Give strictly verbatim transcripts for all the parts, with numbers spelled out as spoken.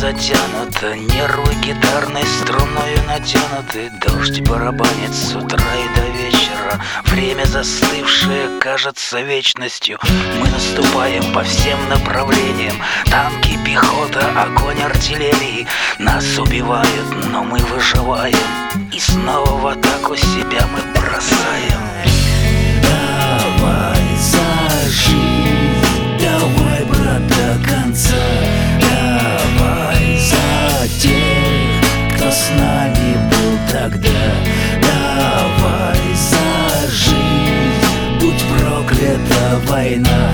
затянуто, нервы гитарной струною натянуты. Дождь барабанит с утра и до вечера. Время застывшее кажется вечностью. Мы наступаем по всем направлениям. Танки, пехота, огонь артиллерии. Нас убивают, но мы выживаем. И снова в атаку себя мы бросаем. Давай за жизнь, давай, брат, до конца. Давай за тех, кто с нами был тогда. Давай за жизнь, будь проклята война.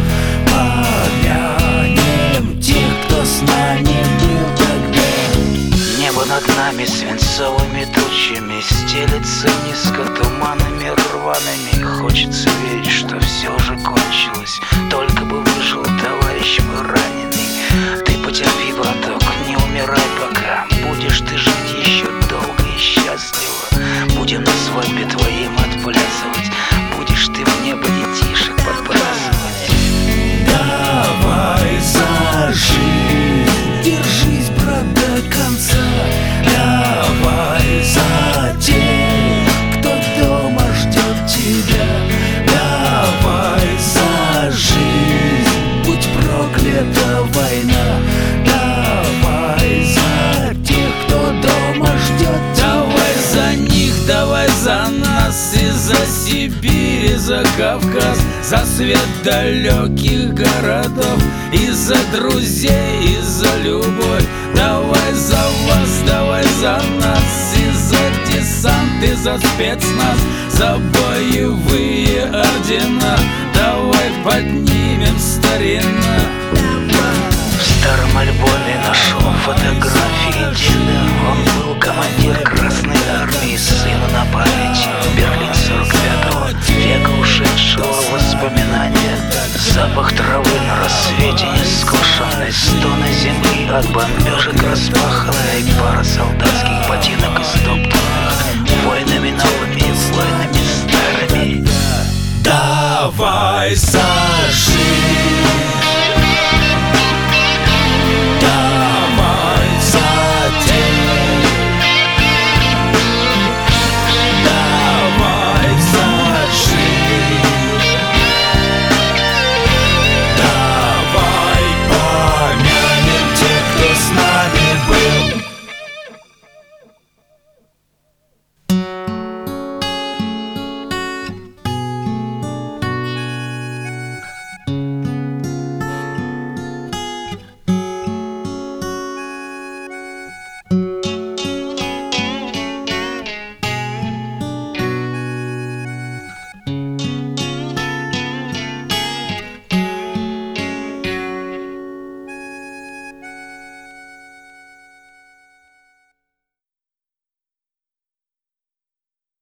Помянем тех, кто с нами был тогда. Небо над нами свинцовыми тучами стелется низко туманами рваными. Хочется верить, что все же кончилось. Только бы выжил товарищ мой раненый. Ты потерпи, браток, не умирай пока. Будешь ты жить еще долго и счастливо. Будем на свадьбе твоим отплясывать. Будешь ты в небо детишек подбрасывать. Давай за жизнь, держись, брат, до конца. Давай за тех, кто дома ждет тебя. Давай за жизнь, будь проклята война. Давай за тех, кто дома ждет тебя. Давай за них, давай за нас, и за Сибирь, и за Кавказ, за свет далеких городов, и за друзей, и за любовь. Давай за вас, давай за нас, и за десант, и за спецназ, за боевые ордена. Давай поднимем старина. В старом альбоме нашел фотографии деда. Он был командир Красной Армии, сыну на память. Берлин сорок пятого, века ушедшего воспоминания. Запах травы на рассвете нескошенной, стоны земли от бомбежек распаханной. Пара солдатских ботинок истоптанных войнами новыми, войнами старыми. Давай за жизнь.